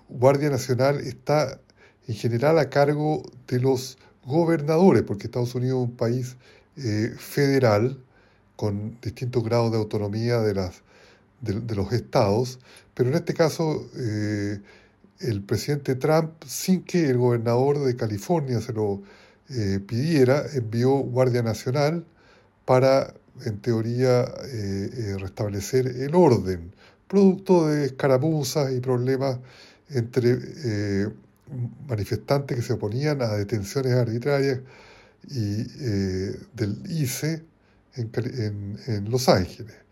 Guardia Nacional está en general a cargo de los gobernadores, porque Estados Unidos es un país federal con distintos grados de autonomía de los estados, pero en este caso el presidente Trump, sin que el gobernador de California se lo pidiera, envió Guardia Nacional para, en teoría, restablecer el orden, producto de escaramuzas y problemas entre manifestantes que se oponían a detenciones arbitrarias y del ICE en Los Ángeles.